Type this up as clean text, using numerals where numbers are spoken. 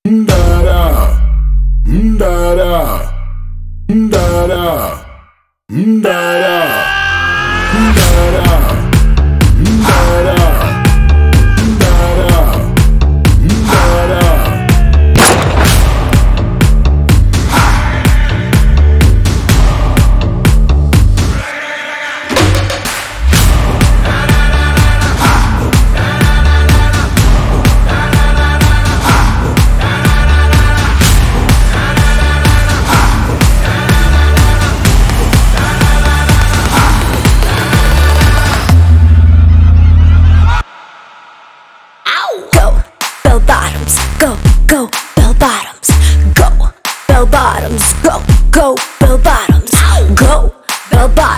Da-da, da-da, da-da, da-da, da-da. Bell bottoms, go, go, bell bottoms, go, bell bottoms, go, go, bell bottoms, go, bell bottoms.